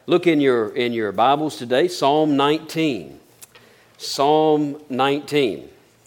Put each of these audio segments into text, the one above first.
Look in your Bibles today, Psalm 19. Psalm 19.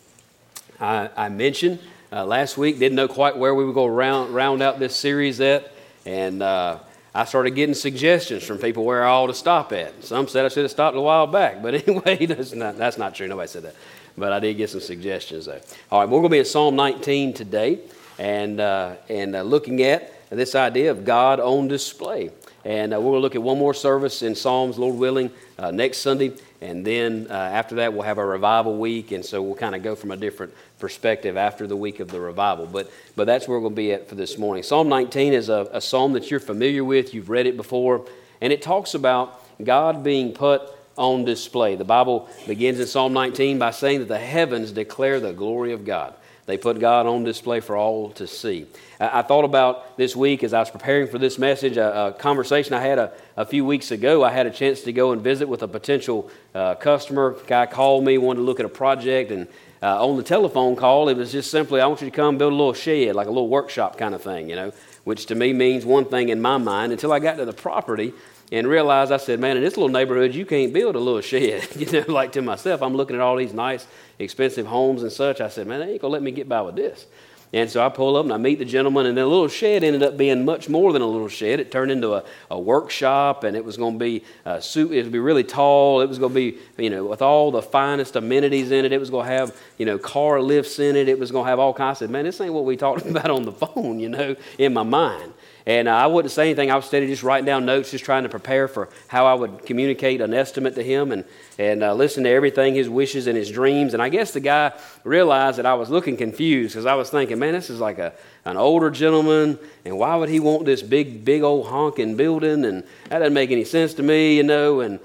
I mentioned last week, didn't know quite where we would go round out this series at, and I started getting suggestions from people where I ought to stop at. Some said I should have stopped a while back, but anyway, that's not true. Nobody said that, but I did get some suggestions there. All right, we're going to be in Psalm 19 today, and looking at this idea of God on display. And we're going to look at one more service in Psalms, Lord willing, next Sunday. And then after that, we'll have a revival week. And so we'll kind of go from a different perspective after the week of the revival. But that's where we're going to be at for this morning. Psalm 19 is a psalm that you're familiar with. You've read it before. And it talks about God being put on display. The Bible begins in Psalm 19 by saying that the heavens declare the glory of God. They put God on display for all to see. I thought about this week as I was preparing for this message, a conversation I had a few weeks ago. I had a chance to go and visit with a potential customer. A guy called me, wanted to look at a project, and on the telephone call, it was just simply, I want you to come build a little shed, like a little workshop kind of thing, which to me means one thing in my mind until I got to the property and realized, I said, man, in this little neighborhood, you can't build a little shed. Like to myself, I'm looking at all these nice, expensive homes and such. I said, man, they ain't going to let me get by with this. And so I pull up and I meet the gentleman, and then a little shed ended up being much more than a little shed. It turned into a workshop, and it was going to be it would be really tall. It was going to be, with all the finest amenities in it. It was going to have, car lifts in it. It was going to have all kinds. I said, man, this ain't what we talked about on the phone, in my mind. And I wouldn't say anything. I was steady just writing down notes, just trying to prepare for how I would communicate an estimate to him and listen to everything, his wishes and his dreams. And I guess the guy realized that I was looking confused because I was thinking, man, this is like an older gentleman, and why would he want this big old honking building? And that doesn't make any sense to me, And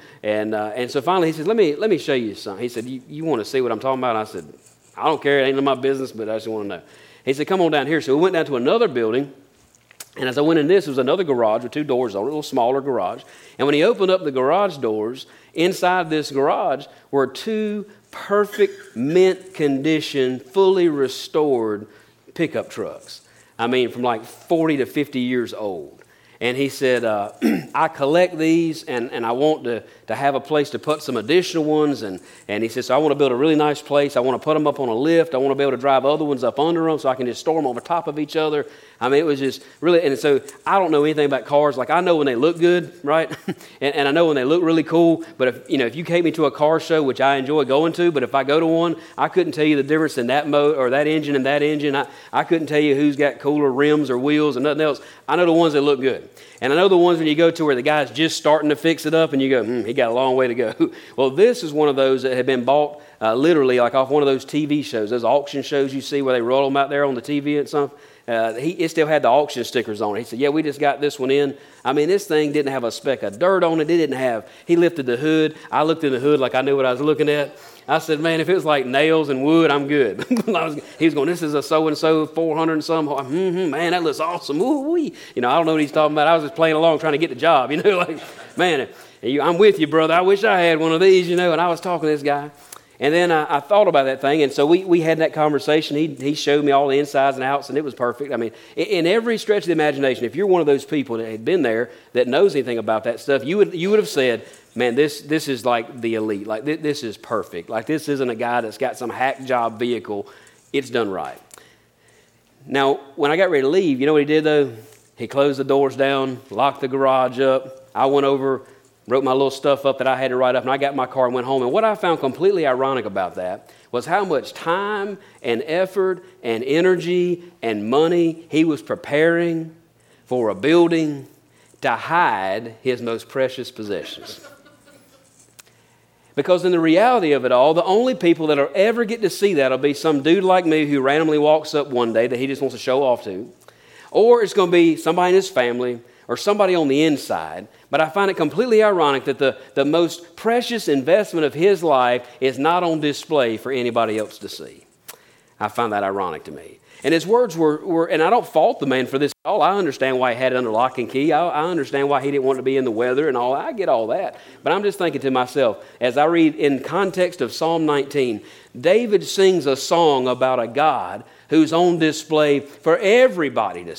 so finally he said, let me show you something. He said, you want to see what I'm talking about? And I said, I don't care. It ain't none of my business, but I just want to know. He said, come on down here. So we went down to another building. And as I went in this, it was another garage with two doors on it, a little smaller garage. And when he opened up the garage doors, inside this garage were two perfect mint condition, fully restored pickup trucks. I mean, from like 40 to 50 years old. And he said, I collect these, and I want to have a place to put some additional ones. And he said, so I want to build a really nice place. I want to put them up on a lift. I want to be able to drive other ones up under them so I can just store them over top of each other. I mean, it was just really, and so I don't know anything about cars. Like, I know when they look good, right? and I know when they look really cool. But if you take me to a car show, which I enjoy going to, but if I go to one, I couldn't tell you the difference in that motor or that engine and that engine. I couldn't tell you who's got cooler rims or wheels and nothing else. I know the ones that look good. And I know the ones when you go to where the guy's just starting to fix it up and you go, he got a long way to go. Well, this is one of those that had been bought literally like off one of those TV shows, those auction shows you see where they roll them out there on the TV and stuff. It still had the auction stickers on it. He said, yeah, we just got this one in. I mean, this thing didn't have a speck of dirt on it. He lifted the hood. I looked in the hood like I knew what I was looking at. I said, man, if it was like nails and wood, I'm good. He was going, this is a so-and-so, 400 and some. Man, that looks awesome. Ooh-wee. I don't know what he's talking about. I was just playing along trying to get the job. Man, I'm with you, brother. I wish I had one of these, And I was talking to this guy. And then I thought about that thing, and so we had that conversation. He showed me all the insides and outs, and it was perfect. I mean, in every stretch of the imagination, if you're one of those people that had been there that knows anything about that stuff, you would have said, man, this is like the elite. Like, this is perfect. Like, this isn't a guy that's got some hack job vehicle. It's done right. Now, when I got ready to leave, you know what he did, though? He closed the doors down, locked the garage up. I went over, wrote my little stuff up that I had to write up, and I got in my car and went home. And what I found completely ironic about that was how much time and effort and energy and money he was preparing for a building to hide his most precious possessions. Because in the reality of it all, the only people that will ever get to see that will be some dude like me who randomly walks up one day that he just wants to show off to, or it's going to be somebody in his family or somebody on the inside. But I find it completely ironic that the most precious investment of his life is not on display for anybody else to see. I find that ironic to me. And his words were, and I don't fault the man for this at all. I understand why he had it under lock and key. I understand why he didn't want to be in the weather and all. I get all that. But I'm just thinking to myself, as I read in context of Psalm 19, David sings a song about a God who's on display for everybody to see.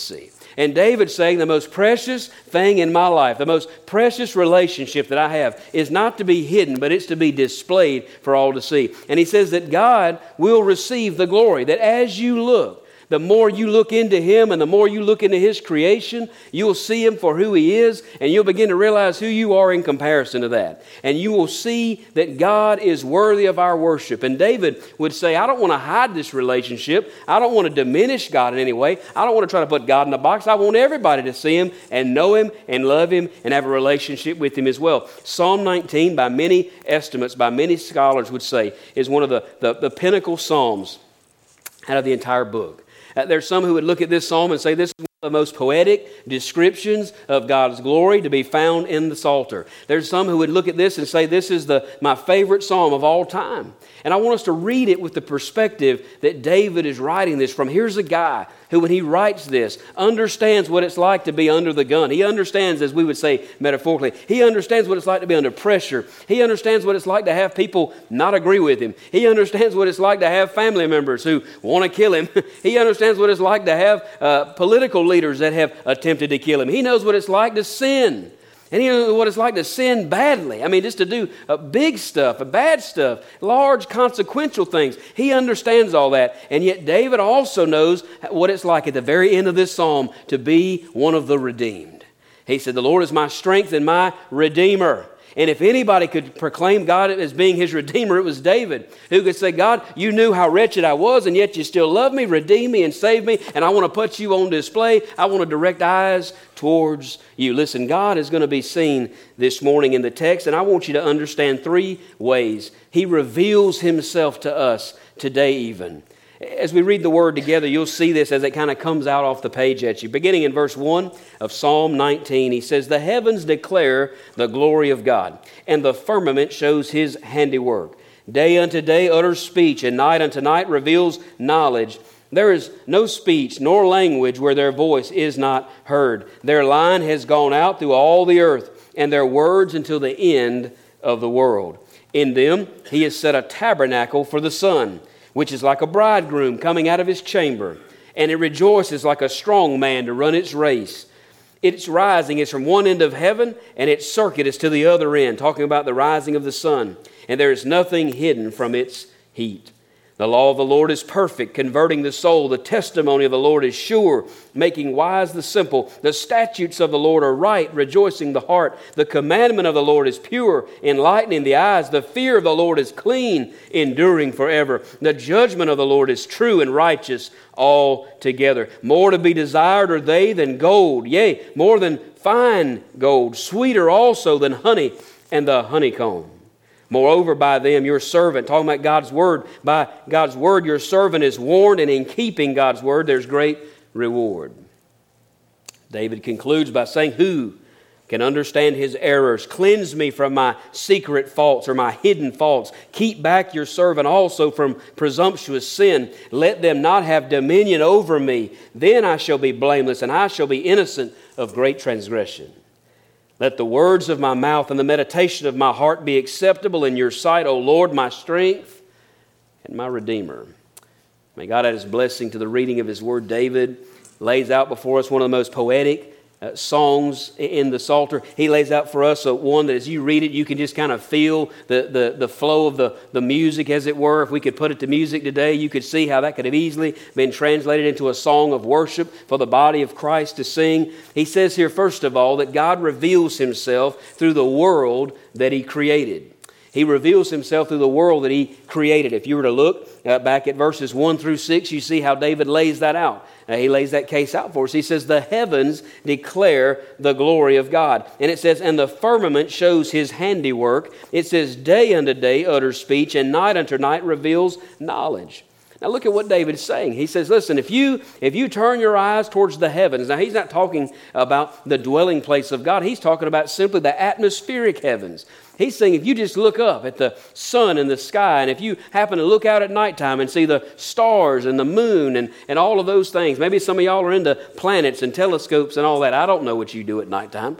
And David's saying the most precious thing in my life, the most precious relationship that I have is not to be hidden, but it's to be displayed for all to see. And he says that God will receive the glory, that as you look, the more you look into Him and the more you look into His creation, you'll see Him for who He is, and you'll begin to realize who you are in comparison to that. And you will see that God is worthy of our worship. And David would say, I don't want to hide this relationship. I don't want to diminish God in any way. I don't want to try to put God in a box. I want everybody to see Him and know Him and love Him and have a relationship with Him as well. Psalm 19, by many estimates, by many scholars would say, is one of the pinnacle psalms out of the entire book. There's some who would look at this psalm and say this is one of the most poetic descriptions of God's glory to be found in the Psalter. There's some who would look at this and say this is my favorite psalm of all time. And I want us to read it with the perspective that David is writing this from. Here's a guy who, when he writes this, understands what it's like to be under the gun. He understands, as we would say metaphorically, he understands what it's like to be under pressure. He understands what it's like to have people not agree with him. He understands what it's like to have family members who want to kill him. He understands what it's like to have political leaders that have attempted to kill him. He knows what it's like to sin. And he knows what it's like to sin badly. I mean, just to do big stuff, bad stuff, large consequential things. He understands all that. And yet David also knows what it's like at the very end of this psalm to be one of the redeemed. He said, the Lord is my strength and my redeemer. And if anybody could proclaim God as being his redeemer, it was David, who could say, God, you knew how wretched I was, and yet you still love me, redeem me, and save me, and I want to put you on display. I want to direct eyes towards you. Listen, God is going to be seen this morning in the text, and I want you to understand three ways He reveals Himself to us today even. As we read the Word together, you'll see this as it kind of comes out off the page at you. Beginning in verse 1 of Psalm 19, he says, the heavens declare the glory of God, and the firmament shows His handiwork. Day unto day utters speech, and night unto night reveals knowledge. There is no speech nor language where their voice is not heard. Their line has gone out through all the earth, and their words until the end of the world. In them He has set a tabernacle for the sun, which is like a bridegroom coming out of his chamber, and it rejoices like a strong man to run its race. Its rising is from one end of heaven, and its circuit is to the other end, talking about the rising of the sun, and there is nothing hidden from its heat. The law of the Lord is perfect, converting the soul. The testimony of the Lord is sure, making wise the simple. The statutes of the Lord are right, rejoicing the heart. The commandment of the Lord is pure, enlightening the eyes. The fear of the Lord is clean, enduring forever. The judgment of the Lord is true and righteous altogether. More to be desired are they than gold, yea, more than fine gold, sweeter also than honey and the honeycomb. Moreover, by them your servant, talking about God's word, by God's word your servant is warned, and in keeping God's word there's great reward. David concludes by saying, who can understand his errors? Cleanse me from my secret faults or my hidden faults. Keep back your servant also from presumptuous sin. Let them not have dominion over me. Then I shall be blameless, and I shall be innocent of great transgression. Let the words of my mouth and the meditation of my heart be acceptable in your sight, O Lord, my strength and my Redeemer. May God add His blessing to the reading of His Word. David lays out before us one of the most poetic songs in the Psalter. He lays out for us one that as you read it, you can just kind of feel the flow of the music, as it were. If we could put it to music today, you could see how that could have easily been translated into a song of worship for the body of Christ to sing. He says here, first of all, that God reveals Himself through the world that He created. He reveals Himself through the world that He created. If you were to look back at verses 1 through 6, you see how David lays that out. He lays that case out for us. He says, the heavens declare the glory of God. And it says, and the firmament shows His handiwork. It says, day unto day utters speech, and night unto night reveals knowledge. Now look at what David's saying. He says, listen, if you turn your eyes towards the heavens, now he's not talking about the dwelling place of God. He's talking about simply the atmospheric heavens. He's saying if you just look up at the sun and the sky, and if you happen to look out at nighttime and see the stars and the moon and all of those things, maybe some of y'all are into planets and telescopes and all that. I don't know what you do at nighttime,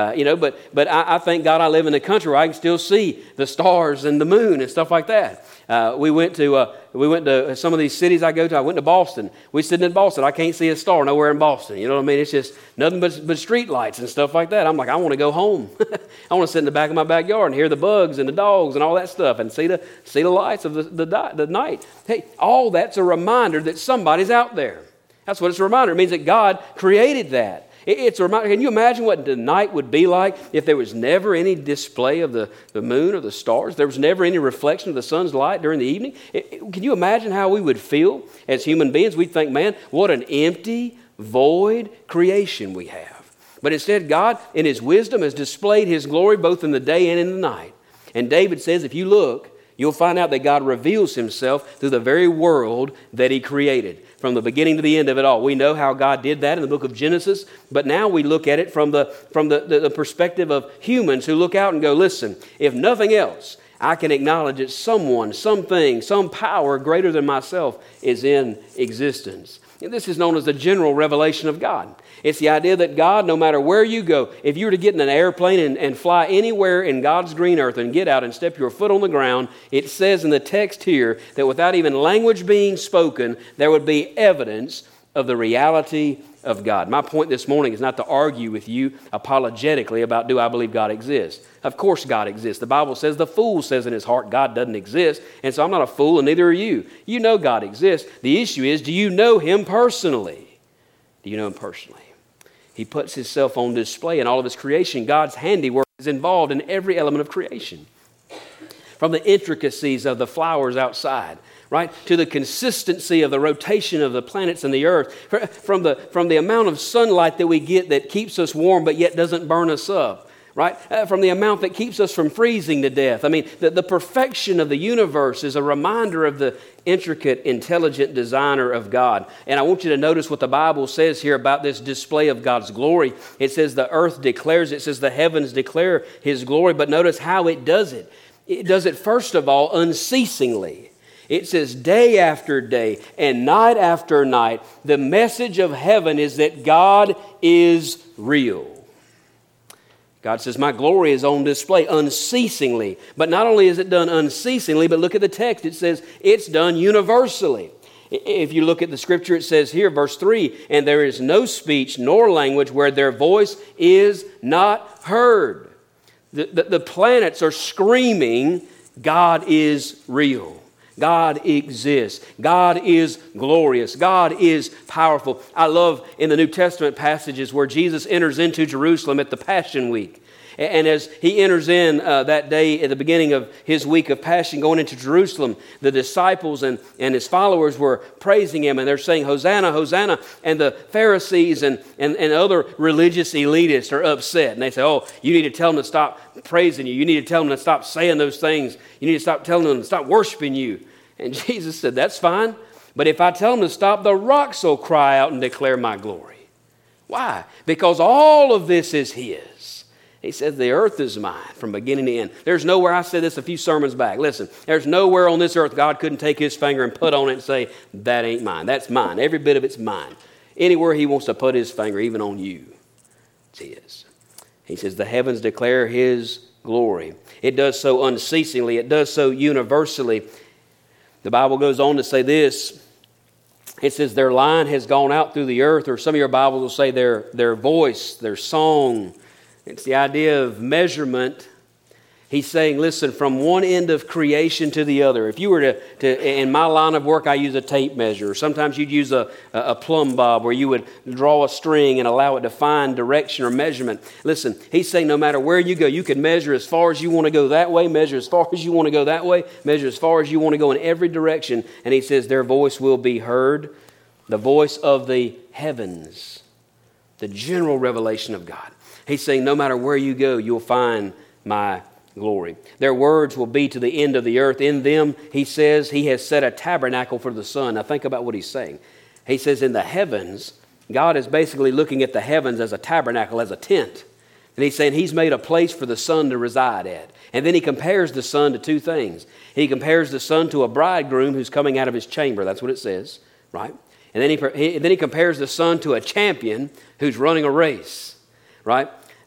but I thank God I live in a country where I can still see the stars and the moon and stuff like that. We went to we went to some of these cities I go to. I went to Boston. We sitting in Boston. I can't see a star nowhere in Boston. You know what I mean? It's just nothing but street lights and stuff like that. I'm like, I want to go home. I want to sit in the back of my backyard and hear the bugs and the dogs and all that stuff and see the lights of the night. Hey, all that's a reminder that somebody's out there. That's what it's a reminder. It means that God created that. It's a reminder. Can you imagine what the night would be like if there was never any display of the moon or the stars? There was never any reflection of the sun's light during the evening? Can you imagine how we would feel as human beings? We'd think, man, what an empty, void creation we have. But instead, God, in His wisdom, has displayed His glory both in the day and in the night. And David says, if you look, you'll find out that God reveals Himself through the very world that He created. From the beginning to the end of it all. We know how God did that in the book of Genesis, but now we look at it from the perspective of humans who look out and go, listen, if nothing else, I can acknowledge that someone, something, some power greater than myself is in existence. And this is known as the general revelation of God. It's the idea that God, no matter where you go, if you were to get in an airplane and fly anywhere in God's green earth and get out and step your foot on the ground, it says in the text here that without even language being spoken, there would be evidence of the reality of God. My point this morning is not to argue with you apologetically about, do I believe God exists? Of course God exists. The Bible says the fool says in his heart God doesn't exist, and so I'm not a fool and neither are you. You know God exists. The issue is, do you know Him personally? Do you know Him personally? He puts Himself on display in all of His creation. God's handiwork is involved in every element of creation. From the intricacies of the flowers outside, right, to the consistency of the rotation of the planets and the earth, from the amount of sunlight that we get that keeps us warm but yet doesn't burn us up, right, from the amount that keeps us from freezing to death. I mean, the perfection of the universe is a reminder of the intricate, intelligent designer of God. And I want you to notice what the Bible says here about this display of God's glory. It says the earth declares it. It says the heavens declare His glory. But notice how it does it. It does it, first of all, unceasingly. It says day after day and night after night, the message of heaven is that God is real. God says, my glory is on display unceasingly. But not only is it done unceasingly, but look at the text. It says it's done universally. If you look at the scripture, it says here, verse 3, and there is no speech nor language where their voice is not heard. The planets are screaming, God is real. God exists. God is glorious. God is powerful. I love in the New Testament passages where Jesus enters into Jerusalem at the Passion Week. And as He enters in that day at the beginning of His week of Passion, going into Jerusalem, the disciples and His followers were praising Him, and they're saying, Hosanna, Hosanna. And the Pharisees and other religious elitists are upset. And they say, oh, you need to tell them to stop praising you. You need to tell them to stop saying those things. You need to stop telling them to stop worshiping you. And Jesus said, that's fine. But if I tell them to stop, the rocks will cry out and declare my glory. Why? Because all of this is His. He says, the earth is mine from beginning to end. There's nowhere, I said this a few sermons back. Listen, there's nowhere on this earth God couldn't take His finger and put on it and say, that ain't mine. That's mine. Every bit of it's mine. Anywhere He wants to put His finger, even on you, it's His. He says, the heavens declare His glory. It does so unceasingly. It does so universally. The Bible goes on to say this. It says their line has gone out through the earth, or some of your Bibles will say their voice, their song. It's the idea of measurement. He's saying, listen, from one end of creation to the other. If you were to in my line of work, I use a tape measure. Sometimes you'd use a plumb bob where you would draw a string and allow it to find direction or measurement. Listen, He's saying no matter where you go, you can measure as far as you want to go that way, measure as far as you want to go that way, measure as far as you want to go in every direction. And He says their voice will be heard, the voice of the heavens, the general revelation of God. He's saying no matter where you go, you'll find my glory. Their words will be to the end of the earth. In them, He says, He has set a tabernacle for the sun. Now think about what He's saying. He says in the heavens, God is basically looking at the heavens as a tabernacle, as a tent. And He's saying He's made a place for the sun to reside at. And then He compares the sun to two things. He compares the sun to a bridegroom who's coming out of his chamber. That's what it says, right? And then he compares the sun to a champion who's running a race, right?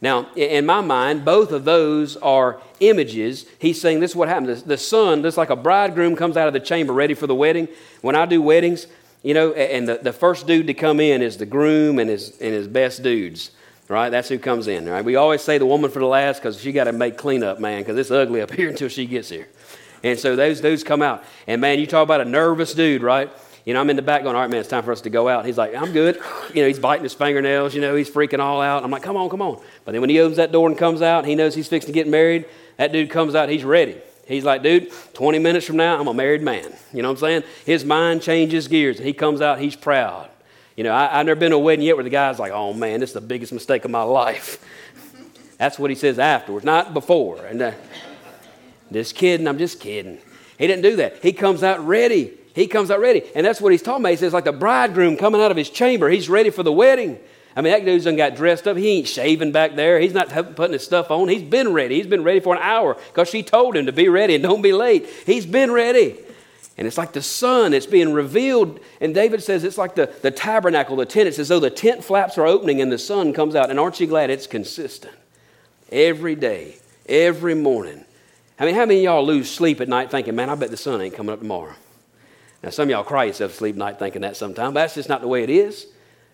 Now, in my mind, both of those are images. He's saying this is what happens. The son, just like a bridegroom comes out of the chamber ready for the wedding. When I do weddings, and the first dude to come in is the groom and his best dudes, right? That's who comes in, right? We always say the woman for the last because she got to make cleanup, man, because it's ugly up here until she gets here. And so those dudes come out. And, man, you talk about a nervous dude, right? I'm in the back going, all right, man, it's time for us to go out. He's like, I'm good. He's biting his fingernails. He's freaking all out. I'm like, come on. But then when he opens that door and comes out, he knows he's fixing to get married. That dude comes out, he's ready. He's like, dude, 20 minutes from now, I'm a married man. You know what I'm saying? His mind changes gears. He comes out, he's proud. I've never been to a wedding yet where the guy's like, oh, man, this is the biggest mistake of my life. That's what he says afterwards, not before. And I'm just kidding. He didn't do that. He comes out ready. And that's what he's talking about. He says, like the bridegroom coming out of his chamber, he's ready for the wedding. I mean, that dude's done got dressed up. He ain't shaving back there. He's not putting his stuff on. He's been ready. He's been ready for an hour because she told him to be ready and don't be late. He's been ready. And it's like the sun, it's being revealed. And David says it's like the tabernacle, the tent. It's as though the tent flaps are opening and the sun comes out. And aren't you glad it's consistent? Every day, every morning. I mean, how many of y'all lose sleep at night thinking, man, I bet the sun ain't coming up tomorrow? Now, some of y'all cry yourself to sleep at night thinking that sometimes, but that's just not the way it is.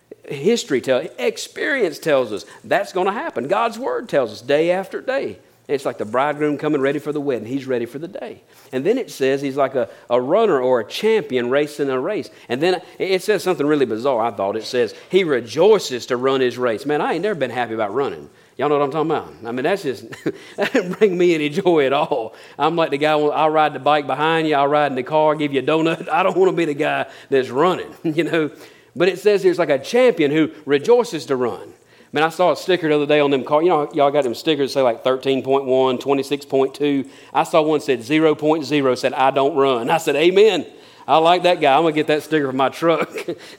Experience tells us that's going to happen. God's word tells us day after day. It's like the bridegroom coming ready for the wedding. He's ready for the day. And then it says he's like a runner or a champion racing a race. And then it says something really bizarre, I thought. It says he rejoices to run his race. Man, I ain't never been happy about running. Y'all know what I'm talking about? I mean, that didn't bring me any joy at all. I'm like the guy, I'll ride the bike behind you, I'll ride in the car, give you a donut. I don't want to be the guy that's running, But it says there's like a champion who rejoices to run. Man, I saw a sticker the other day on them cars. Y'all got them stickers that say like 13.1, 26.2. I saw one that said 0.0, said, I don't run. I said, amen. I like that guy. I'm going to get that sticker for my truck.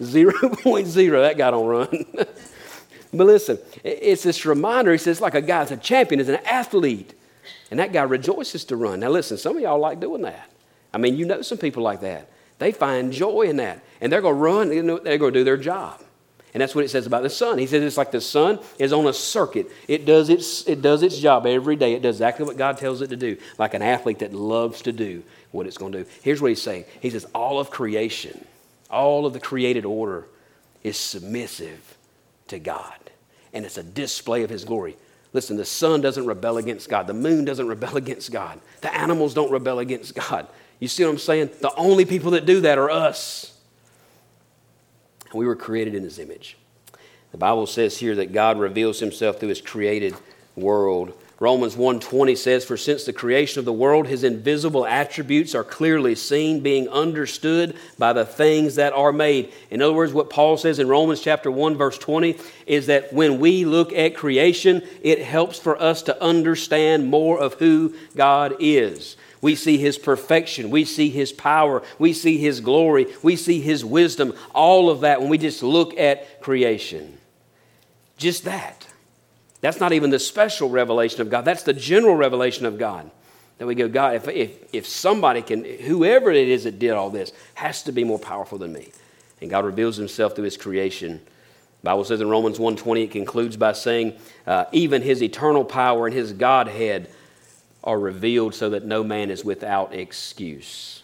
0.0, that guy don't run. But listen, it's this reminder. He says like a guy, it's a champion, is an athlete. And that guy rejoices to run. Now listen, some of y'all like doing that. I mean, some people like that. They find joy in that. And they're going to run, they're going to do their job. And that's what it says about the sun. He says it's like the sun is on a circuit. It does its job every day. It does exactly what God tells it to do, like an athlete that loves to do what it's going to do. Here's what he's saying. He says all of creation, all of the created order is submissive to God. And it's a display of his glory. Listen, the sun doesn't rebel against God. The moon doesn't rebel against God. The animals don't rebel against God. You see what I'm saying? The only people that do that are us. We were created in his image. The Bible says here that God reveals himself through his created world. Romans 1:20 says, for since the creation of the world, his invisible attributes are clearly seen, being understood by the things that are made. In other words, what Paul says in Romans chapter 1, verse 20, is that when we look at creation, it helps for us to understand more of who God is. We see his perfection. We see his power. We see his glory. We see his wisdom. All of that when we just look at creation. Just that. That's not even the special revelation of God. That's the general revelation of God. That we go, God, if somebody can, whoever it is that did all this, has to be more powerful than me. And God reveals himself through his creation. The Bible says in Romans 1:20, it concludes by saying, even his eternal power and his Godhead are revealed so that no man is without excuse.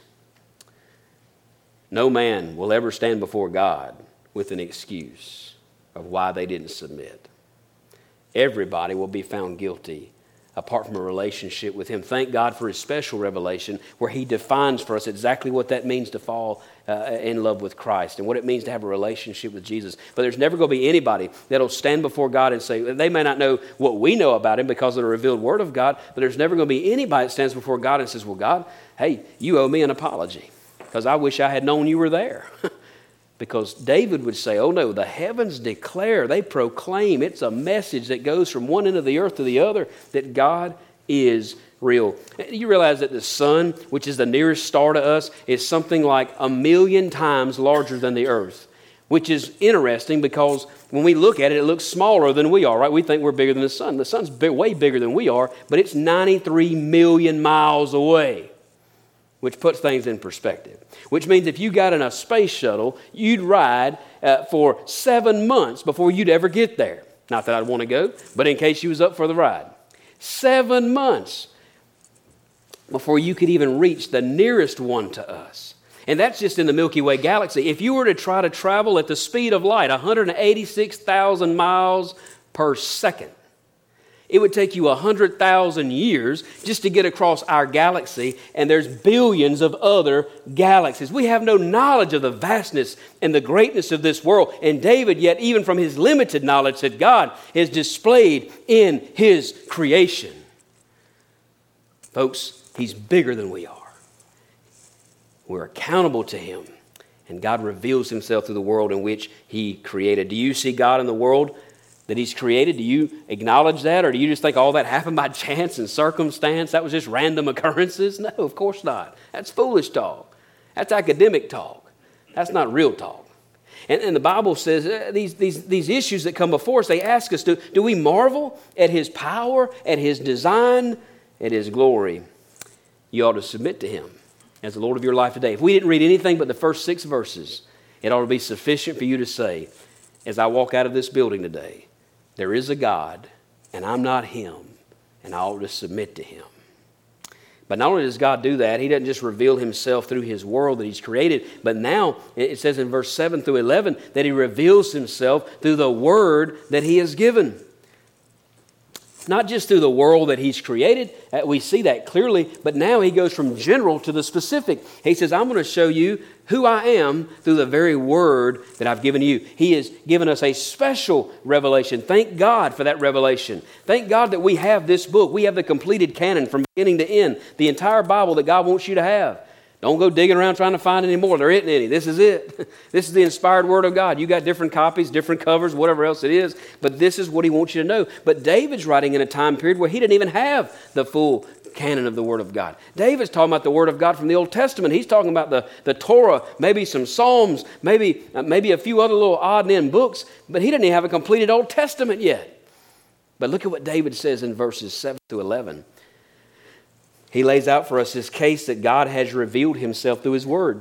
No man will ever stand before God with an excuse of why they didn't submit. Everybody will be found guilty apart from a relationship with him. Thank God for his special revelation where he defines for us exactly what that means to fall in love with Christ and what it means to have a relationship with Jesus. But there's never going to be anybody that'll stand before God and say, they may not know what we know about him because of the revealed word of God, but there's never going to be anybody that stands before God and says, well, God, hey, you owe me an apology because I wish I had known you were there. Because David would say, oh no, the heavens declare, they proclaim, it's a message that goes from one end of the earth to the other, that God is real. You realize that the sun, which is the nearest star to us, is something like 1,000,000 times larger than the earth, which is interesting because when we look at it, it looks smaller than we are, right? We think we're bigger than the sun. The sun's way bigger than we are, but it's 93 million miles away, which puts things in perspective. Which means if you got in a space shuttle, you'd ride for 7 months before you'd ever get there. Not that I'd want to go, but in case you was up for the ride. 7 months before you could even reach the nearest one to us. And that's just in the Milky Way galaxy. If you were to try to travel at the speed of light, 186,000 miles per second, it would take you 100,000 years just to get across our galaxy, and there's billions of other galaxies. We have no knowledge of the vastness and the greatness of this world. And David, yet even from his limited knowledge that God is displayed in his creation. Folks, he's bigger than we are. We're accountable to him, and God reveals himself through the world in which he created. Do you see God in the world that he's created? Do you acknowledge that, or do you just think all that happened by chance and circumstance? That was just random occurrences? No, of course not. That's foolish talk. That's academic talk. That's not real talk. And the Bible says these issues that come before us, they ask us, do we marvel at his power, at his design, at his glory? You ought to submit to him as the Lord of your life today. If we didn't read anything but the first 6 verses, it ought to be sufficient for you to say, as I walk out of this building today, there is a God, and I'm not him, and I ought to submit to him. But not only does God do that, he doesn't just reveal himself through his world that he's created, but now it says in verse 7 through 11 that he reveals himself through the word that he has given. Not just through the world that he's created, we see that clearly, but now he goes from general to the specific. He says, I'm going to show you who I am through the very word that I've given you. He has given us a special revelation. Thank God for that revelation. Thank God that we have this book. We have the completed canon from beginning to end, the entire Bible that God wants you to have. Don't go digging around trying to find any more. There isn't any. This is it. This is the inspired Word of God. You got different copies, different covers, whatever else it is, but this is what he wants you to know. But David's writing in a time period where he didn't even have the full canon of the Word of God. David's talking about the Word of God from the Old Testament. He's talking about the Torah, maybe some Psalms, maybe a few other little odd and end books, but he didn't even have a completed Old Testament yet. But look at what David says in verses 7 through 11. He lays out for us this case that God has revealed himself through his word.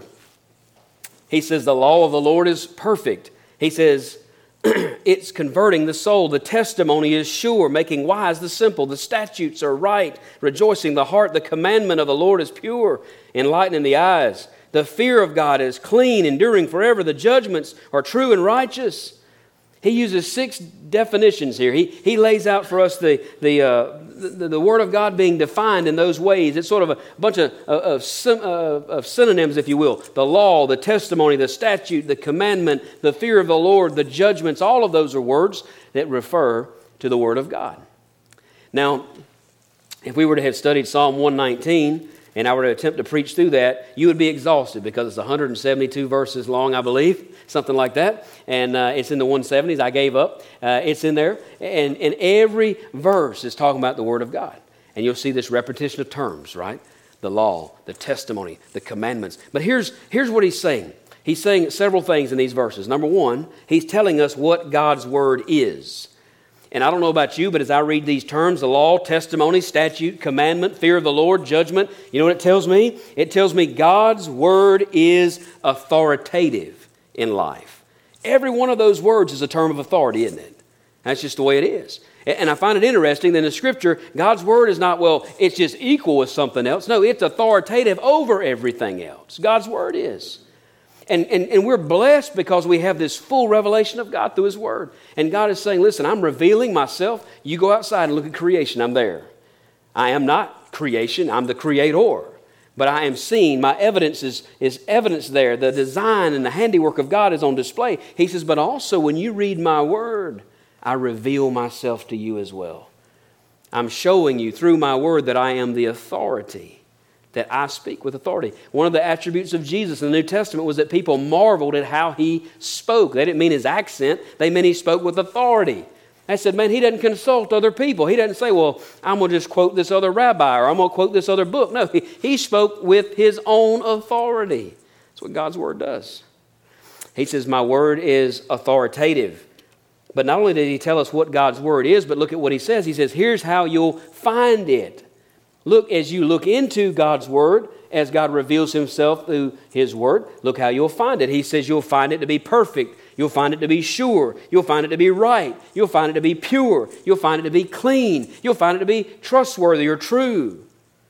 He says the law of the Lord is perfect. He says it's converting the soul. The testimony is sure, making wise the simple. The statutes are right, rejoicing the heart. The commandment of the Lord is pure, enlightening the eyes. The fear of God is clean, enduring forever. The judgments are true and righteous. He uses 6 definitions here. He lays out for us the Word of God being defined in those ways. It's sort of a bunch of synonyms, if you will. The law, the testimony, the statute, the commandment, the fear of the Lord, the judgments, all of those are words that refer to the Word of God. Now, if we were to have studied Psalm 119, and I were to attempt to preach through that, you would be exhausted because it's 172 verses long, I believe, something like that. And it's in the 170s. I gave up. It's in there. And every verse is talking about the Word of God. And you'll see this repetition of terms, right? The law, the testimony, the commandments. But here's what he's saying. He's saying several things in these verses. Number one, he's telling us what God's Word is. And I don't know about you, but as I read these terms, the law, testimony, statute, commandment, fear of the Lord, judgment, you know what it tells me? It tells me God's Word is authoritative in life. Every one of those words is a term of authority, isn't it? That's just the way it is. And I find it interesting that in the Scripture, God's Word is not, well, it's just equal with something else. No, it's authoritative over everything else. God's Word is. And we're blessed because we have this full revelation of God through His Word. And God is saying, listen, I'm revealing myself. You go outside and look at creation. I'm there. I am not creation. I'm the Creator. But I am seen. My evidence is evidence there. The design and the handiwork of God is on display. He says, but also when you read my Word, I reveal myself to you as well. I'm showing you through my Word that I am the authority, that I speak with authority. One of the attributes of Jesus in the New Testament was that people marveled at how He spoke. They didn't mean His accent. They meant He spoke with authority. They said, man, He doesn't consult other people. He doesn't say, well, I'm going to just quote this other rabbi or I'm going to quote this other book. No, he spoke with His own authority. That's what God's Word does. He says, my Word is authoritative. But not only did He tell us what God's Word is, but look at what He says. He says, here's how you'll find it. Look, as you look into God's Word, as God reveals Himself through His Word, look how you'll find it. He says you'll find it to be perfect. You'll find it to be sure. You'll find it to be right. You'll find it to be pure. You'll find it to be clean. You'll find it to be trustworthy or true.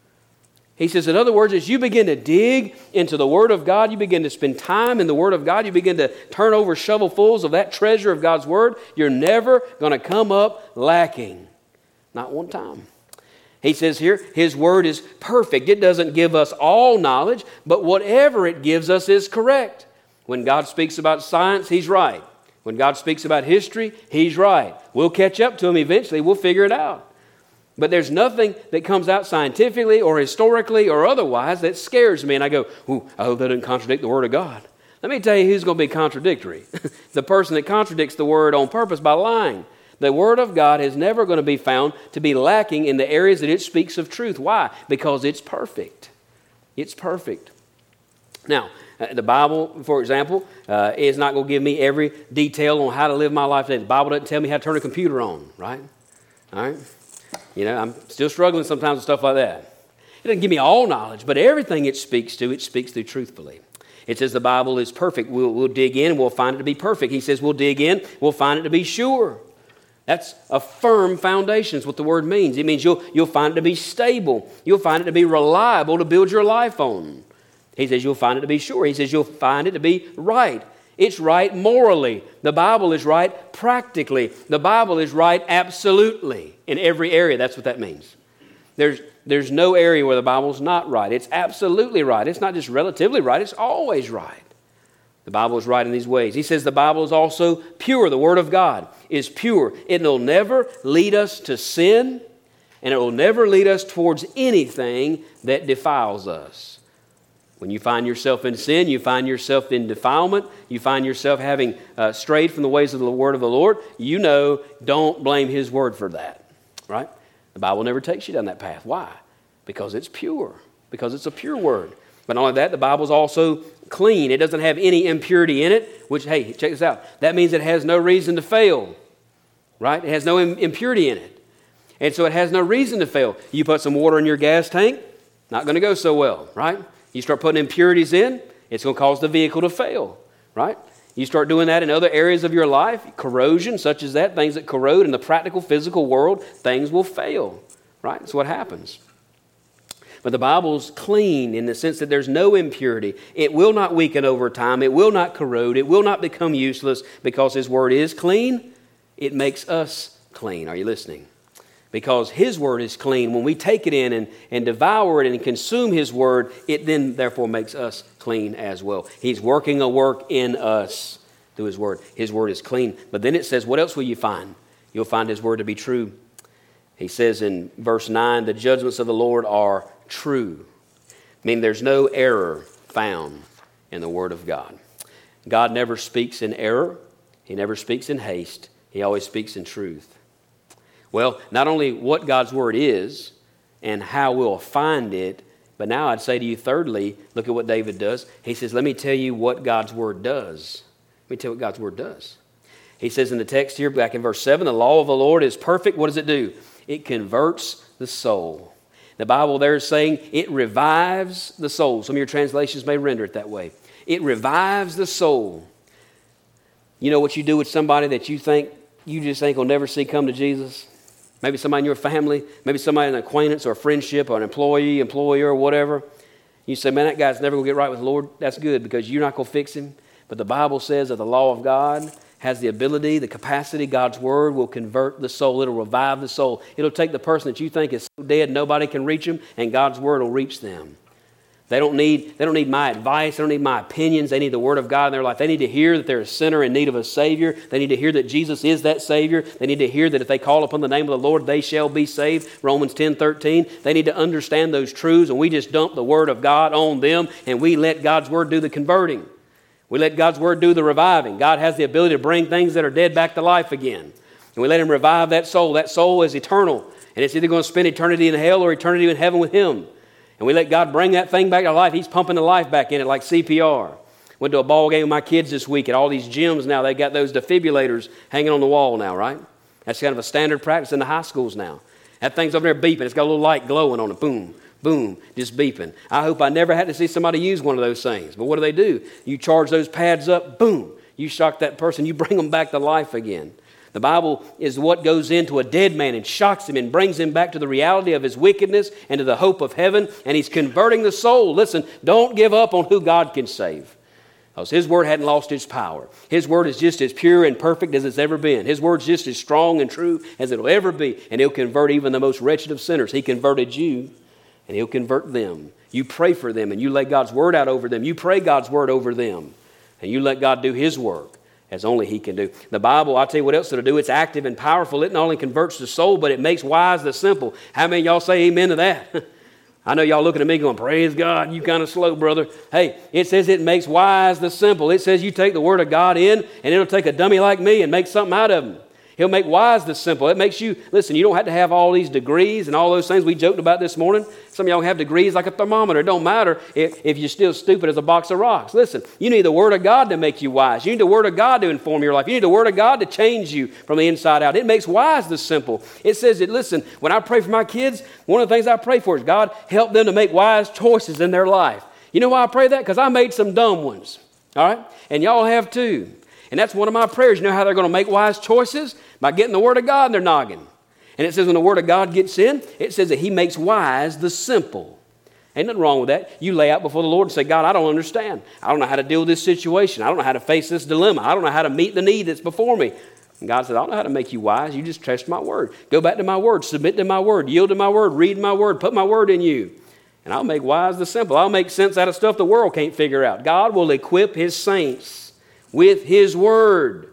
He says, in other words, as you begin to dig into the Word of God, you begin to spend time in the Word of God, you begin to turn over shovelfuls of that treasure of God's Word, you're never going to come up lacking. Not one time. He says here, His Word is perfect. It doesn't give us all knowledge, but whatever it gives us is correct. When God speaks about science, He's right. When God speaks about history, He's right. We'll catch up to Him eventually. We'll figure it out. But there's nothing that comes out scientifically or historically or otherwise that scares me. And I go, ooh, I hope that doesn't contradict the Word of God. Let me tell you who's going to be contradictory. The person that contradicts the Word on purpose by lying. The Word of God is never going to be found to be lacking in the areas that it speaks of truth. Why? Because it's perfect. It's perfect. Now, the Bible, for example, is not going to give me every detail on how to live my life today. The Bible doesn't tell me how to turn a computer on, right? All right? You know, I'm still struggling sometimes with stuff like that. It doesn't give me all knowledge, but everything it speaks to truthfully. It says the Bible is perfect. We'll dig in and we'll find it to be perfect. He says we'll dig in, we'll find it to be sure. That's a firm foundation is what the word means. It means you'll find it to be stable. You'll find it to be reliable to build your life on. He says you'll find it to be sure. He says you'll find it to be right. It's right morally. The Bible is right practically. The Bible is right absolutely in every area. That's what that means. There's no area where the Bible's not right. It's absolutely right. It's not just relatively right. It's always right. The Bible is right in these ways. He says the Bible is also pure. The Word of God is pure. It will never lead us to sin, and it will never lead us towards anything that defiles us. When you find yourself in sin, you find yourself in defilement, you find yourself having strayed from the ways of the Word of the Lord, you know, don't blame His Word for that, right? The Bible never takes you down that path. Why? Because it's pure, because it's a pure Word. But not only that, the Bible's also clean. It doesn't have any impurity in it, which, hey, check this out. That means it has no reason to fail, right? It has no impurity in it. And so it has no reason to fail. You put some water in your gas tank, not going to go so well, right? You start putting impurities in, it's going to cause the vehicle to fail, right? You start doing that in other areas of your life, corrosion such as that, things that corrode in the practical physical world, things will fail, right? That's what happens. But the Bible's clean in the sense that there's no impurity. It will not weaken over time. It will not corrode. It will not become useless because His Word is clean. It makes us clean. Are you listening? Because His Word is clean. When we take it in and devour it and consume His Word, it then therefore makes us clean as well. He's working a work in us through His Word. His Word is clean. But then it says, what else will you find? You'll find His Word to be true. He says in verse 9, the judgments of the Lord are true. Meaning there's no error found in the Word of God. God never speaks in error. He never speaks in haste. He always speaks in truth. Well, not only what God's Word is and how we'll find it, but now I'd say to you, thirdly, look at what David does. He says, let me tell you what God's Word does. Let me tell you what God's Word does. He says in the text here, back in verse 7, the law of the Lord is perfect. What does it do? It converts the soul. The Bible there is saying it revives the soul. Some of your translations may render it that way. It revives the soul. You know what you do with somebody that you just think will never see come to Jesus? Maybe somebody in your family, maybe somebody in an acquaintance or a friendship or an employee, employer, or whatever. You say, man, that guy's never going to get right with the Lord. That's good because you're not going to fix him. But the Bible says that the law of God has the ability, the capacity, God's Word will convert the soul. It'll revive the soul. It'll take the person that you think is so dead nobody can reach them, and God's Word will reach them. They don't need my advice. They don't need my opinions. They need the Word of God in their life. They need to hear that they're a sinner in need of a Savior. They need to hear that Jesus is that Savior. They need to hear that if they call upon the name of the Lord, they shall be saved. Romans 10:13. They need to understand those truths, and we just dump the Word of God on them, and we let God's Word do the converting. We let God's Word do the reviving. God has the ability to bring things that are dead back to life again. And we let Him revive that soul. That soul is eternal, and it's either going to spend eternity in hell or eternity in heaven with Him. And we let God bring that thing back to life. He's pumping the life back in it like CPR. Went to a ball game with my kids this week at all these gyms now. They got those defibrillators hanging on the wall now, right? That's kind of a standard practice in the high schools now. That thing's over there beeping. It's got a little light glowing on it. Boom, boom, just beeping. I hope I never had to see somebody use one of those things. But what do? You charge those pads up, boom. You shock that person, you bring them back to life again. The Bible is what goes into a dead man and shocks him and brings him back to the reality of his wickedness and to the hope of heaven. And he's converting the soul. Listen, don't give up on who God can save. Because His Word hadn't lost its power. His Word is just as pure and perfect as it's ever been. His Word's just as strong and true as it'll ever be. And He'll convert even the most wretched of sinners. He converted you, and He'll convert them. You pray for them, and you lay God's Word out over them. You pray God's Word over them, and you let God do His work as only He can do. The Bible, I'll tell you what else it'll do. It's active and powerful. It not only converts the soul, but it makes wise the simple. How many of y'all say amen to that? I know y'all looking at me going, praise God, you kind of slow, brother. Hey, it says it makes wise the simple. It says you take the Word of God in, and it'll take a dummy like me and make something out of him. He'll make wise the simple. It makes you, listen, you don't have to have all these degrees and all those things we joked about this morning. Some of y'all have degrees like a thermometer. It don't matter if you're still stupid as a box of rocks. Listen, you need the Word of God to make you wise. You need the Word of God to inform your life. You need the Word of God to change you from the inside out. It makes wise the simple. It says that, listen, when I pray for my kids, one of the things I pray for is God help them to make wise choices in their life. You know why I pray that? Because I made some dumb ones. All right? And y'all have too. And that's one of my prayers. You know how they're going to make wise choices? By getting the Word of God in their noggin. And it says when the Word of God gets in, it says that He makes wise the simple. Ain't nothing wrong with that. You lay out before the Lord and say, God, I don't understand. I don't know how to deal with this situation. I don't know how to face this dilemma. I don't know how to meet the need that's before me. And God says, I don't know how to make you wise. You just trust my Word. Go back to my Word. Submit to my Word. Yield to my Word. Read my Word. Put my Word in you. And I'll make wise the simple. I'll make sense out of stuff the world can't figure out. God will equip His saints with His Word.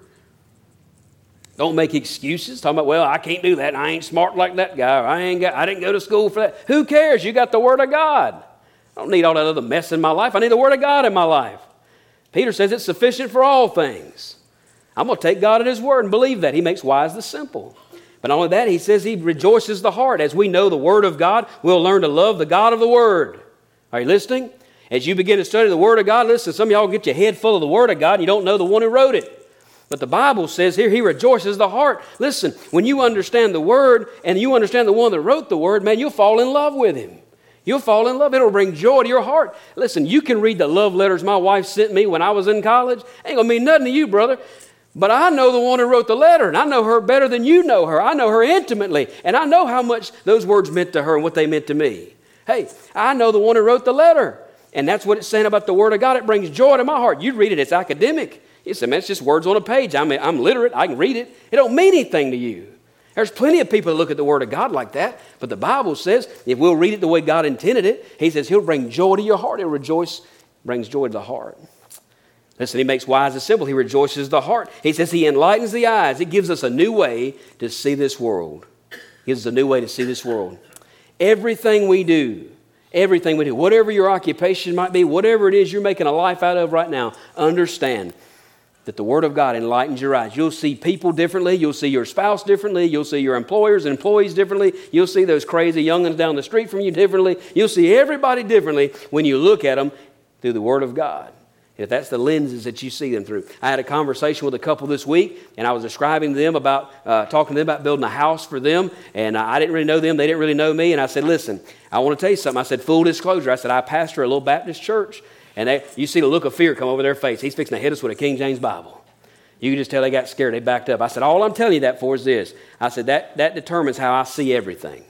Don't make excuses. Talking about, well, I can't do that. I ain't smart like that guy. I didn't go to school for that. Who cares? You got the Word of God. I don't need all that other mess in my life. I need the Word of God in my life. Peter says it's sufficient for all things. I'm going to take God at His Word and believe that. He makes wise the simple. But not only that, he says He rejoices the heart. As we know the Word of God, we'll learn to love the God of the Word. Are you listening? As you begin to study the Word of God, listen, some of y'all get your head full of the Word of God and you don't know the one who wrote it. But the Bible says here, He rejoices the heart. Listen, when you understand the Word and you understand the one that wrote the Word, man, you'll fall in love with Him. You'll fall in love. It'll bring joy to your heart. Listen, you can read the love letters my wife sent me when I was in college. Ain't going to mean nothing to you, brother. But I know the one who wrote the letter, and I know her better than you know her. I know her intimately, and I know how much those words meant to her and what they meant to me. Hey, I know the one who wrote the letter. And that's what it's saying about the Word of God. It brings joy to my heart. You read it, it's academic. You say, man, it's just words on a page. I'm literate. I can read it. It don't mean anything to you. There's plenty of people that look at the Word of God like that. But the Bible says if we'll read it the way God intended it, He says He'll bring joy to your heart. He'll rejoice, brings joy to the heart. Listen, He makes wise the simple. He rejoices the heart. He says He enlightens the eyes. He gives us a new way to see this world. He gives us a new way to see this world. Everything we do, whatever your occupation might be, whatever it is you're making a life out of right now, understand that the Word of God enlightens your eyes. You'll see people differently. You'll see your spouse differently. You'll see your employers and employees differently. You'll see those crazy young'uns down the street from you differently. You'll see everybody differently when you look at them through the Word of God. If that's the lenses that you see them through. I had a conversation with a couple this week, and I was describing to them talking to them about building a house for them, and I didn't really know them. They didn't really know me, and I said, listen, I want to tell you something. I said, full disclosure. I said, I pastor a little Baptist church, and you see the look of fear come over their face. He's fixing to hit us with a King James Bible. You can just tell they got scared. They backed up. I said, all I'm telling you that for is this. I said, that determines how I see everything.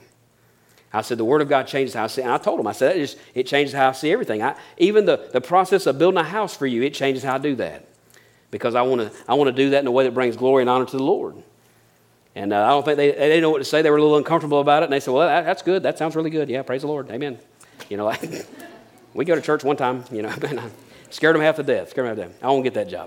I said, the Word of God changes how I see it. And I told them, I said, it changes how I see everything. Even the process of building a house for you, it changes how I do that. Because I want to do that in a way that brings glory and honor to the Lord. And I don't think they didn't know what to say. They were a little uncomfortable about it. And they said, well, that's good. That sounds really good. Yeah, praise the Lord. Amen. You know, we go to church one time, you know, and I scared them half to death. I won't get that job.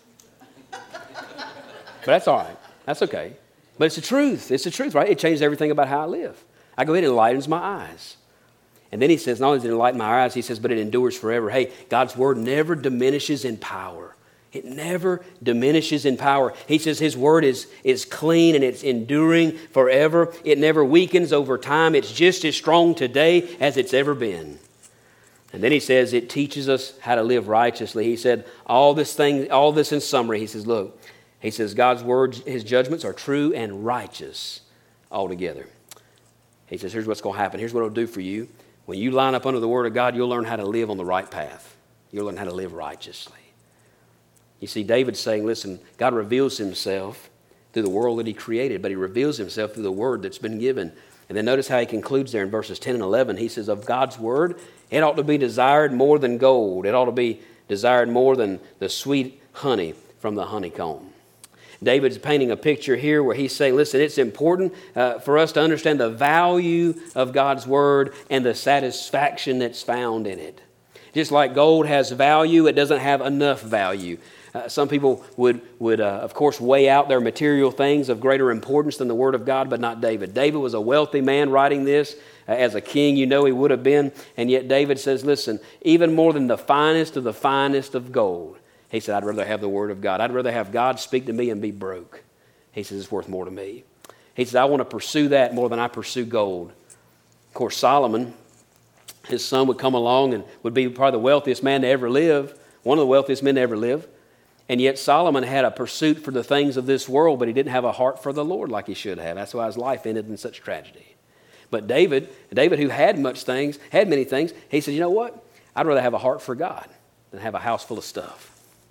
But that's all right. That's okay. But it's the truth. It's the truth, right? It changes everything about how I live. I go ahead and enlightens my eyes. And then he says, not only does it enlighten my eyes, he says, but it endures forever. Hey, God's Word never diminishes in power. It never diminishes in power. He says His Word is clean and it's enduring forever. It never weakens over time. It's just as strong today as it's ever been. And then he says it teaches us how to live righteously. He said all this in summary. He says, look, he says God's Word, His judgments are true and righteous altogether. He says, here's what's going to happen. Here's what it'll do for you. When you line up under the Word of God, you'll learn how to live on the right path. You'll learn how to live righteously. You see, David's saying, listen, God reveals himself through the world that he created, but he reveals himself through the word that's been given. And then notice how he concludes there in verses 10 and 11. He says, of God's word, it ought to be desired more than gold. It ought to be desired more than the sweet honey from the honeycomb. David's painting a picture here where he's saying, listen, it's important for us to understand the value of God's word and the satisfaction that's found in it. Just like gold has value, it doesn't have enough value. Some people would of course, weigh out their material things of greater importance than the Word of God, but not David. David was a wealthy man writing this. As a king, you know he would have been. And yet David says, listen, even more than the finest of gold, he said, I'd rather have the Word of God. I'd rather have God speak to me and be broke. He says, it's worth more to me. He said, I want to pursue that more than I pursue gold. Of course, Solomon, his son, would come along and would be probably the wealthiest man to ever live, one of the wealthiest men to ever live. And yet Solomon had a pursuit for the things of this world, but he didn't have a heart for the Lord like he should have. That's why his life ended in such tragedy. But David, who had many things, he said, you know what? I'd rather have a heart for God than have a house full of stuff.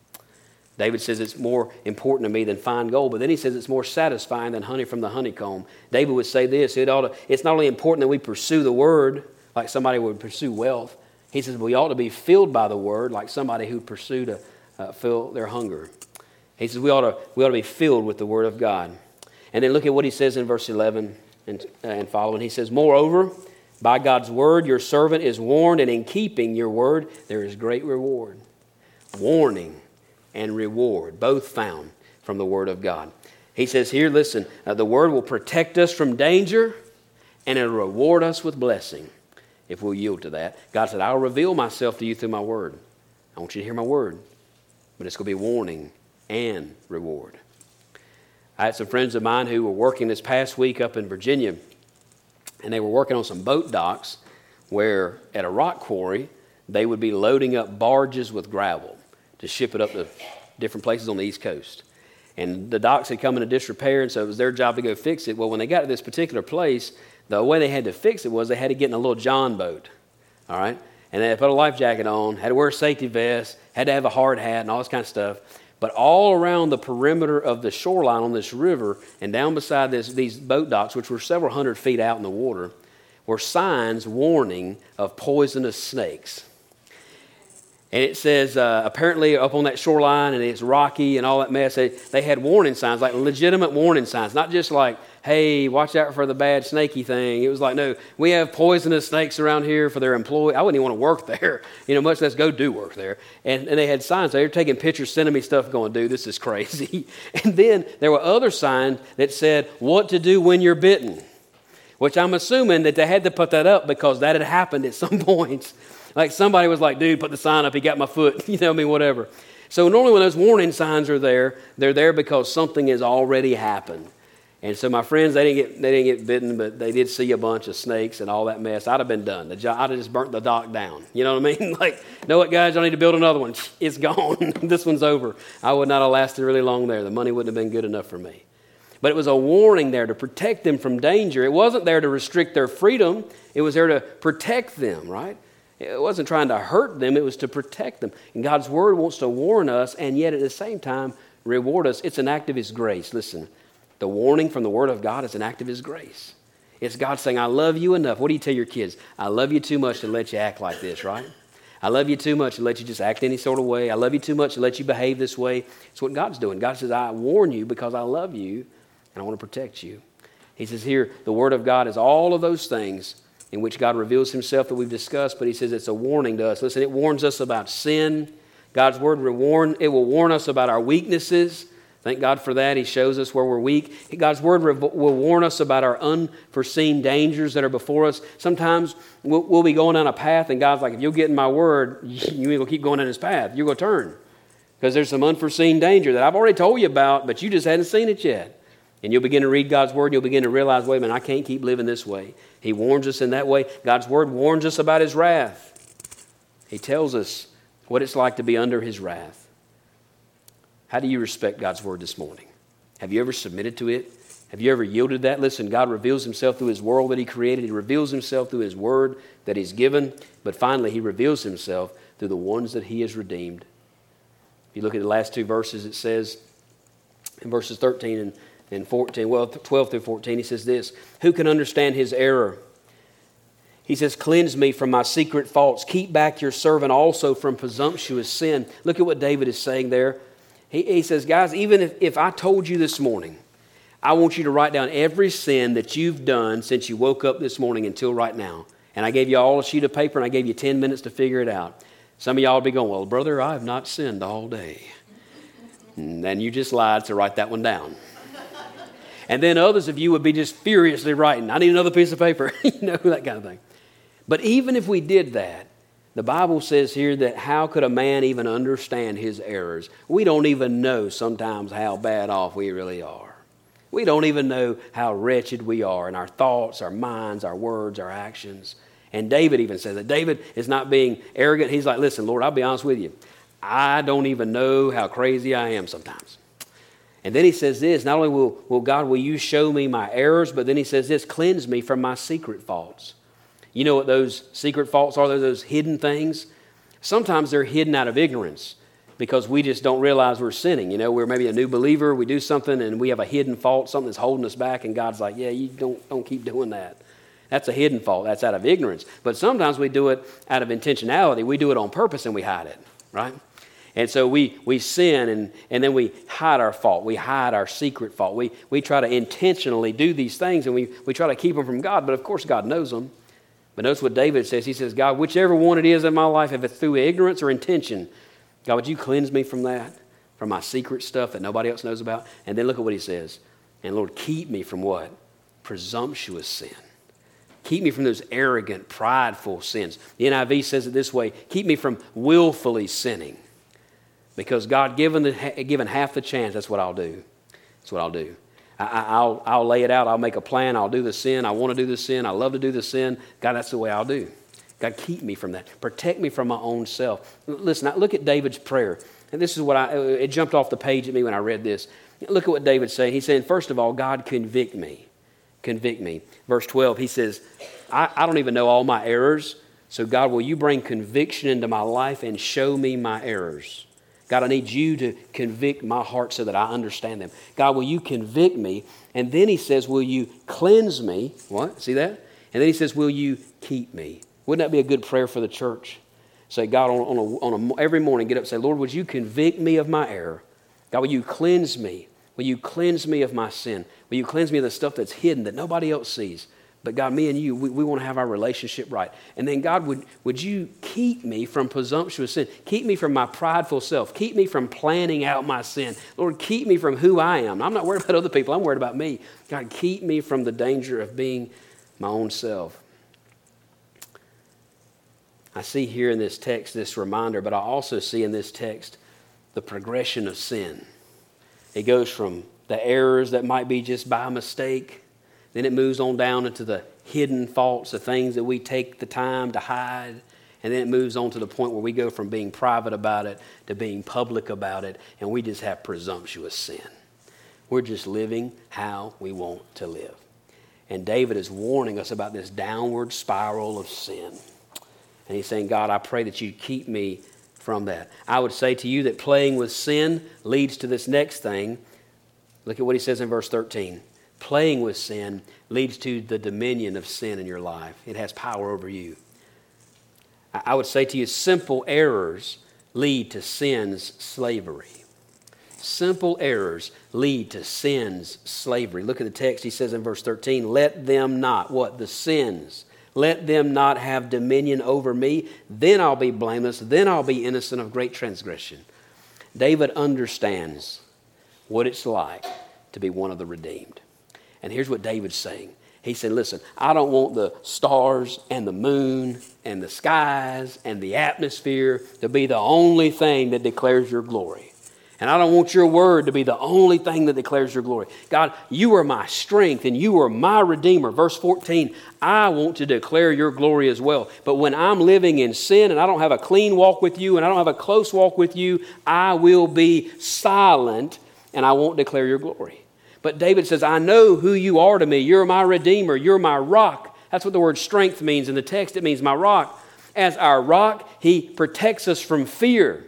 David says it's more important to me than fine gold, but then he says it's more satisfying than honey from the honeycomb. David would say this, it's not only important that we pursue the word like somebody would pursue wealth. He says we ought to be filled by the word like somebody who pursued to fill their hunger. He says we ought to be filled with the word of God. And then look at what he says in verse 11 and following. He says, moreover, by God's word your servant is warned, and in keeping your word there is great reward. Warning and reward, both found from the word of God. He says here, listen, the word will protect us from danger, and it'll reward us with blessing if we'll yield to that. God said, I'll reveal myself to you through my word. I want you to hear my word. But it's going to be warning and reward. I had some friends of mine who were working this past week up in Virginia, and they were working on some boat docks where at a rock quarry, they would be loading up barges with gravel to ship it up to different places on the East Coast. And the docks had come into disrepair, and so it was their job to go fix it. Well, when they got to this particular place, the way they had to fix it was they had to get in a little John boat, all right? And they had to put a life jacket on, had to wear a safety vest, had to have a hard hat and all this kind of stuff. But all around the perimeter of the shoreline on this river and down beside these boat docks, which were several hundred feet out in the water, were signs warning of poisonous snakes. And it says, apparently up on that shoreline, and it's rocky and all that mess, they had warning signs, like legitimate warning signs, not just like, hey, watch out for the bad snaky thing. It was like, no, we have poisonous snakes around here for their employees. I wouldn't even want to work there, much less go do work there. And they had signs. They were taking pictures, sending me stuff going, dude, this is crazy. And then there were other signs that said what to do when you're bitten, which I'm assuming that they had to put that up because that had happened at some points. Like somebody was like, dude, put the sign up, he got my foot, whatever. So normally when those warning signs are there, they're there because something has already happened. And so my friends, they didn't get bitten, but they did see a bunch of snakes and all that mess. I'd have been done. I'd have just burnt the dock down. You know what I mean? Like, know what, guys? I need to build another one. It's gone. This one's over. I would not have lasted really long there. The money wouldn't have been good enough for me. But it was a warning there to protect them from danger. It wasn't there to restrict their freedom. It was there to protect them, right? It wasn't trying to hurt them. It was to protect them. And God's word wants to warn us and yet at the same time reward us. It's an act of his grace. Listen, the warning from the word of God is an act of his grace. It's God saying, I love you enough. What do you tell your kids? I love you too much to let you act like this, right? I love you too much to let you just act any sort of way. I love you too much to let you behave this way. It's what God's doing. God says, I warn you because I love you and I want to protect you. He says here, the word of God is all of those things in which God reveals himself that we've discussed, but he says it's a warning to us. Listen, it warns us about sin. God's word will warn us about our weaknesses. Thank God for that. He shows us where we're weak. God's word will warn us about our unforeseen dangers that are before us. Sometimes we'll be going down a path, and God's like, if you'll get in my word, you ain't going to keep going down this path. You're going to turn because there's some unforeseen danger that I've already told you about, but you just hadn't seen it yet. And you'll begin to read God's word, and you'll begin to realize, wait a minute, I can't keep living this way. He warns us in that way. God's word warns us about his wrath. He tells us what it's like to be under his wrath. How do you respect God's word this morning? Have you ever submitted to it? Have you ever yielded that? Listen, God reveals himself through his world that he created. He reveals himself through his word that he's given. But finally, he reveals himself through the ones that he has redeemed. If you look at the last two verses, it says in verses 13 and 14, 12 through 14, he says this, who can understand his error? He says, cleanse me from my secret faults. Keep back your servant also from presumptuous sin. Look at what David is saying there. He says, guys, even if I told you this morning, I want you to write down every sin that you've done since you woke up this morning until right now. And I gave you all a sheet of paper and I gave you 10 minutes to figure it out. Some of y'all will be going, well, brother, I have not sinned all day. And then you just lied, so write that one down. And then others of you would be just furiously writing, I need another piece of paper, that kind of thing. But even if we did that, the Bible says here that how could a man even understand his errors? We don't even know sometimes how bad off we really are. We don't even know how wretched we are in our thoughts, our minds, our words, our actions. And David even says that. David is not being arrogant. He's like, listen, Lord, I'll be honest with you. I don't even know how crazy I am sometimes. And then he says this, not only will you show me my errors, but then he says this, cleanse me from my secret faults. You know what those secret faults are? They're those hidden things. Sometimes they're hidden out of ignorance because we just don't realize we're sinning. We're maybe a new believer, we do something and we have a hidden fault, something that's holding us back, and God's like, yeah, you don't keep doing that. That's a hidden fault. That's out of ignorance. But sometimes we do it out of intentionality. We do it on purpose and we hide it, right? And so we sin and then we hide our fault. We hide our secret fault. We try to intentionally do these things and we try to keep them from God, but of course God knows them. But notice what David says. He says, God, whichever one it is in my life, if it's through ignorance or intention, God, would you cleanse me from that, from my secret stuff that nobody else knows about? And then look at what he says. And Lord, keep me from what? Presumptuous sin. Keep me from those arrogant, prideful sins. The NIV says it this way, keep me from willfully sinning. Because God, given half the chance, that's what I'll do. That's what I'll do. I'll lay it out. I'll make a plan. I'll do the sin. I want to do the sin. I love to do the sin. God, that's the way I'll do. God, keep me from that. Protect me from my own self. Listen, look at David's prayer. And this is what it jumped off the page at me when I read this. Look at what David's saying. He's saying, first of all, God, convict me. Convict me. Verse 12, he says, I don't even know all my errors. So God, will you bring conviction into my life and show me my errors? God, I need you to convict my heart so that I understand them. God, will you convict me? And then he says, will you cleanse me? What? See that? And then he says, will you keep me? Wouldn't that be a good prayer for the church? Say, God, every morning get up and say, Lord, would you convict me of my error? God, will you cleanse me? Will you cleanse me of my sin? Will you cleanse me of the stuff that's hidden that nobody else sees? But God, me and you, we want to have our relationship right. And then God, would you keep me from presumptuous sin? Keep me from my prideful self. Keep me from planning out my sin. Lord, keep me from who I am. I'm not worried about other people. I'm worried about me. God, keep me from the danger of being my own self. I see here in this text this reminder, but I also see in this text the progression of sin. It goes from the errors that might be just by mistake. Then it moves on down into the hidden faults, the things that we take the time to hide. And then it moves on to the point where we go from being private about it to being public about it. And we just have presumptuous sin. We're just living how we want to live. And David is warning us about this downward spiral of sin. And he's saying, God, I pray that you keep me from that. I would say to you that playing with sin leads to this next thing. Look at what he says in verse 13. Playing with sin leads to the dominion of sin in your life. It has power over you. I would say to you, simple errors lead to sin's slavery. Simple errors lead to sin's slavery. Look at the text. He says in verse 13, let them not, what? The sins. Let them not have dominion over me. Then I'll be blameless. Then I'll be innocent of great transgression. David understands what it's like to be one of the redeemed. And here's what David's saying. He said, listen, I don't want the stars and the moon and the skies and the atmosphere to be the only thing that declares your glory. And I don't want your word to be the only thing that declares your glory. God, you are my strength and you are my redeemer. Verse 14, I want to declare your glory as well. But when I'm living in sin and I don't have a clean walk with you and I don't have a close walk with you, I will be silent and I won't declare your glory. But David says, I know who you are to me. You're my redeemer. You're my rock. That's what the word strength means in the text. It means my rock. As our rock, he protects us from fear.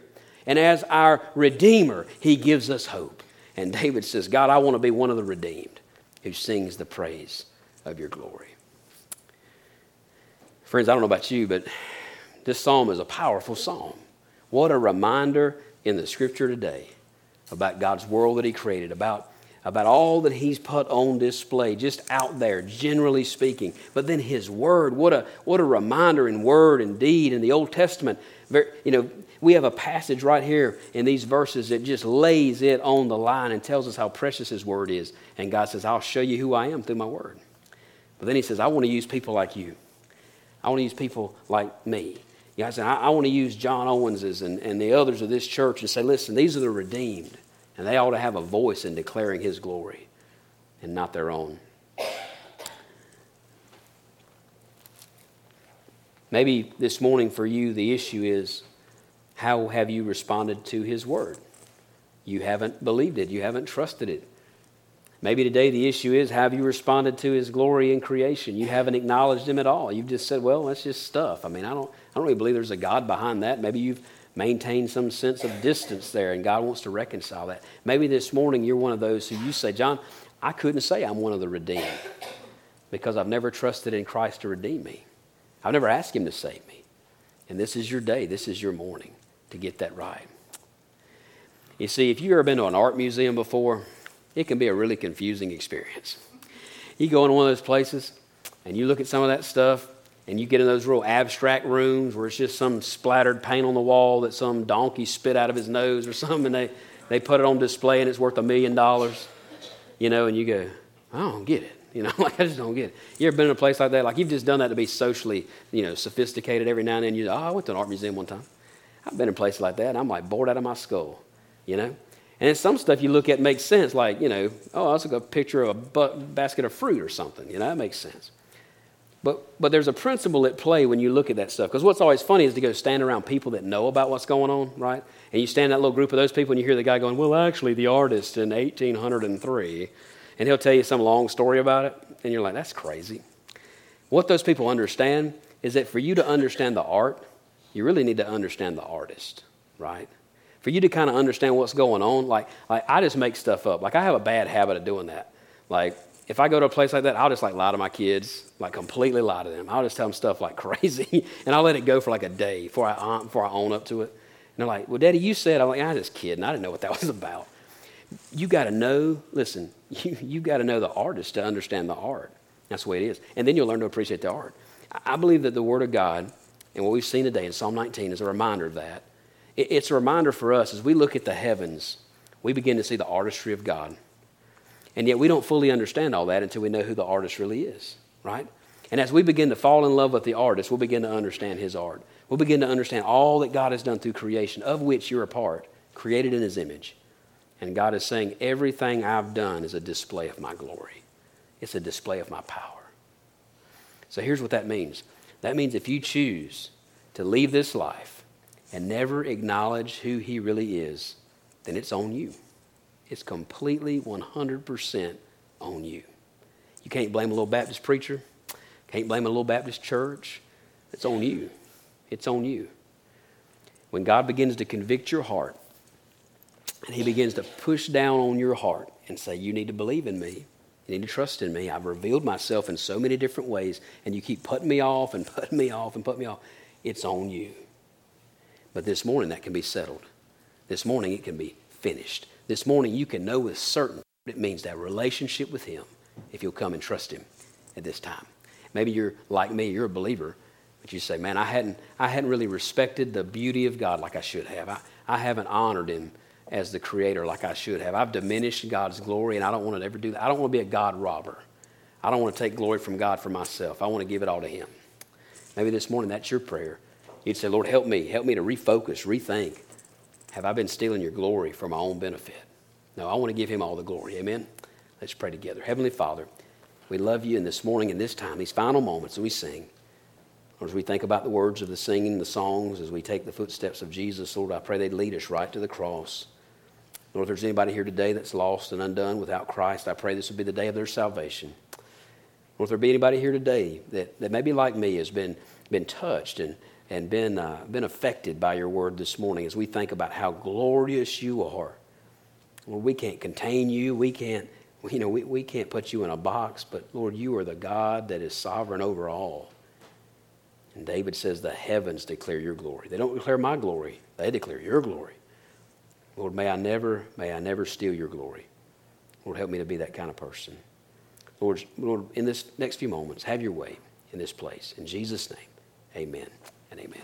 And as our Redeemer, He gives us hope. And David says, God, I want to be one of the redeemed who sings the praise of your glory. Friends, I don't know about you, but this psalm is a powerful psalm. What a reminder in the Scripture today about God's world that He created, about all that He's put on display, just out there, generally speaking. But then His Word, what a reminder in word and deed in the Old Testament. We have a passage right here in these verses that just lays it on the line and tells us how precious His Word is. And God says, I'll show you who I am through my Word. But then He says, I want to use people like you. I want to use people like me. Guys, I want to use John Owens's and the others of this church and say, listen, these are the redeemed. And they ought to have a voice in declaring His glory and not their own. Maybe this morning for you, the issue is, how have you responded to His Word? You haven't believed it. You haven't trusted it. Maybe today the issue is, have you responded to His glory in creation? You haven't acknowledged Him at all. You've just said, well, that's just stuff. I mean, I don't really believe there's a God behind that. Maybe you've maintained some sense of distance there, and God wants to reconcile that. Maybe this morning you're one of those who you say, John, I couldn't say I'm one of the redeemed because I've never trusted in Christ to redeem me. I've never asked Him to save me. And this is your day. This is your morning to get that right. You see, if you've ever been to an art museum before, it can be a really confusing experience. You go into one of those places and you look at some of that stuff and you get in those real abstract rooms where it's just some splattered paint on the wall that some donkey spit out of his nose or something, and they put it on display and it's worth $1 million, and you go, I don't get it. Like I just don't get it. You ever been in a place like that? Like you've just done that to be socially, sophisticated every now and then. I went to an art museum one time. I've been in places like that and I'm like bored out of my skull, And then some stuff you look at makes sense, like, that's like a picture of a basket of fruit or something. That makes sense. But there's a principle at play when you look at that stuff. Because what's always funny is to go stand around people that know about what's going on, right? And you stand in that little group of those people and you hear the guy going, well, actually, the artist in 1803, and he'll tell you some long story about it, and you're like, that's crazy. What those people understand is that for you to understand the art, you really need to understand the artist, right? For you to kind of understand what's going on, like I just make stuff up. Like I have a bad habit of doing that. Like if I go to a place like that, I'll just lie to my kids, completely lie to them. I'll just tell them stuff like crazy, and I'll let it go for a day before I own up to it. And they're like, well, Daddy, you said. I'm like, I'm just kidding. I didn't know what that was about. You got to know, listen, you got to know the artist to understand the art. That's the way it is. And then you'll learn to appreciate the art. I believe that the Word of God and what we've seen today in Psalm 19 is a reminder of that. It's a reminder for us as we look at the heavens, we begin to see the artistry of God. And yet we don't fully understand all that until we know who the artist really is, right? And as we begin to fall in love with the artist, we'll begin to understand his art. We'll begin to understand all that God has done through creation, of which you're a part, created in His image. And God is saying, everything I've done is a display of my glory. It's a display of my power. So here's what that means. That means if you choose to leave this life and never acknowledge who He really is, then it's on you. It's completely 100% on you. You can't blame a little Baptist preacher. Can't blame a little Baptist church. It's on you. It's on you. When God begins to convict your heart and He begins to push down on your heart and say, you need to believe in me. You need to trust in me. I've revealed myself in so many different ways, and you keep putting me off and putting me off and putting me off. It's on you. But this morning that can be settled. This morning it can be finished. This morning you can know with certainty what it means to have a relationship with Him if you'll come and trust Him at this time. Maybe you're like me, you're a believer, but you say, man, I hadn't really respected the beauty of God like I should have. I haven't honored Him as the Creator like I should have. I've diminished God's glory, and I don't want to ever do that. I don't want to be a God robber. I don't want to take glory from God for myself. I want to give it all to Him. Maybe this morning that's your prayer. You'd say, Lord, help me to refocus, rethink. Have I been stealing your glory for my own benefit? No, I want to give Him all the glory. Amen? Let's pray together. Heavenly Father, we love You, and this morning and this time, these final moments that we sing, as we think about the words of the singing, the songs, as we take the footsteps of Jesus, Lord, I pray they'd lead us right to the cross. Lord, if there's anybody here today that's lost and undone without Christ, I pray this would be the day of their salvation. Lord, if there be anybody here today that maybe like me has been been touched and been affected by your word this morning as we think about how glorious you are. Lord, we can't contain you. We can't put you in a box, but Lord, you are the God that is sovereign over all. And David says the heavens declare your glory. They don't declare my glory. They declare your glory. Lord, may I never steal your glory. Lord, help me to be that kind of person. Lord, in this next few moments, have your way in this place. In Jesus' name, amen and amen.